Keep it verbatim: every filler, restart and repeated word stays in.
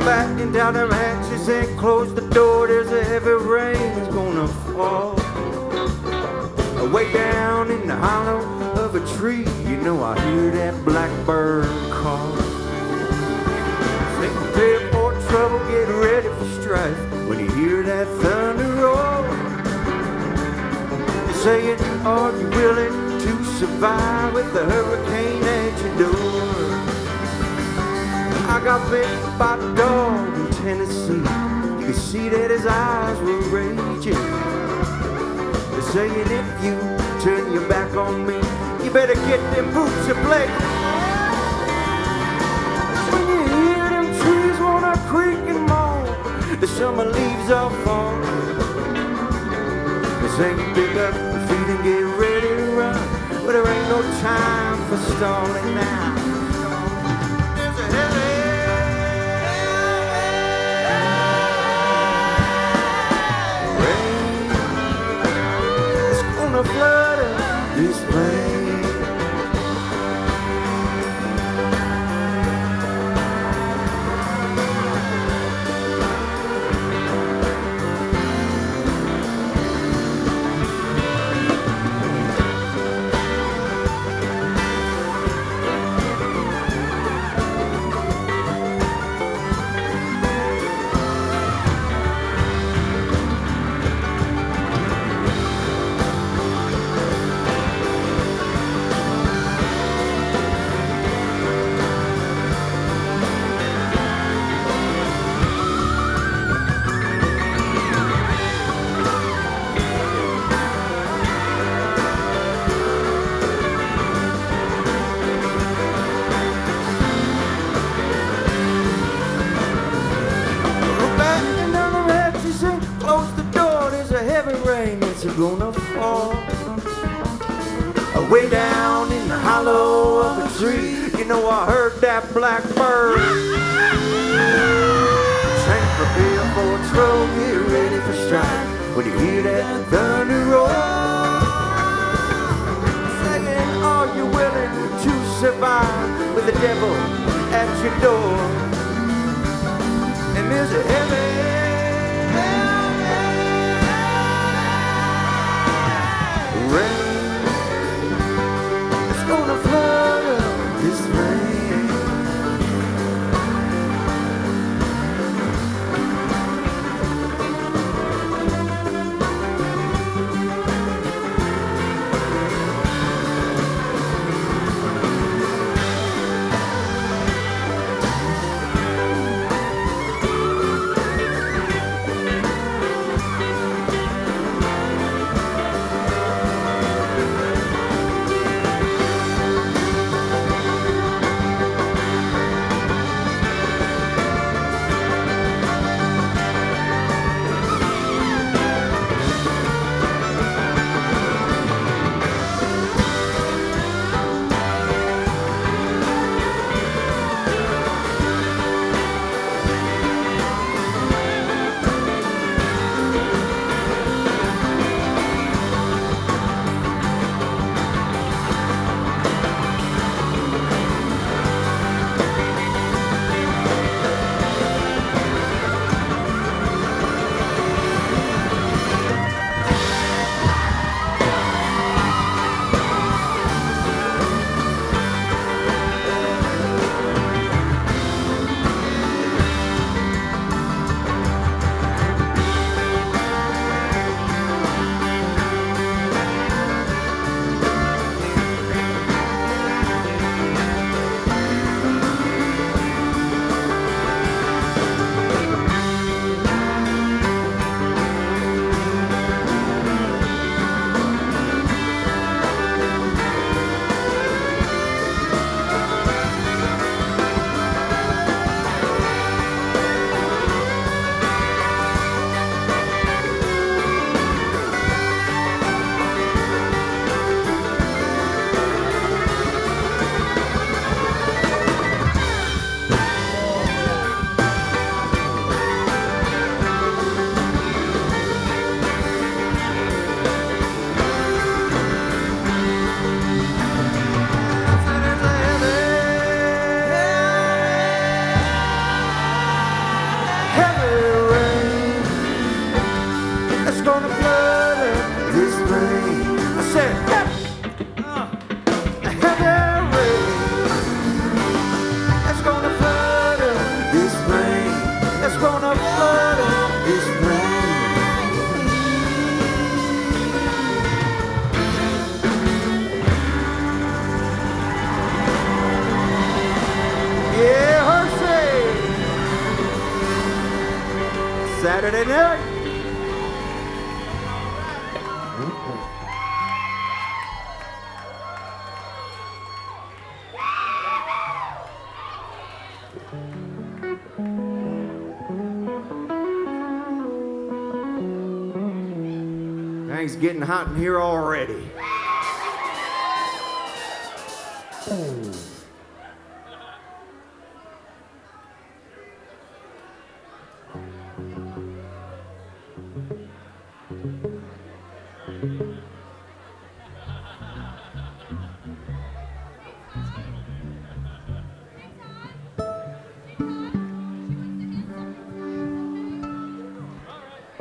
batten down them hatches and close the door. There's a heavy rain's gonna fall. Way down in the hollow of a tree, you know I hear that blackbird call. Say prepare for trouble, get ready for strife when you hear that thunder roll. They're saying, are you willing to survive with the hurricane at your door? I got bit by a dog in Tennessee. You could see that his eyes were raging. They're saying if you turn your back on me, you better get them boots ablaze. When you hear them trees wanna creak and moan, the summer leaves are falling. They're saying pick up your feet and get ready to run, but there ain't no time for stalling now. There's a heavy a flood of this place. Gonna fall way down in the hollow of a tree. You know I heard that blackbird saying prepare for trouble, get ready for strife when you hear that thunder roll. Saying are you willing to survive with the devil at your door? And there's a heavy Saturday night. It's getting hot in here already.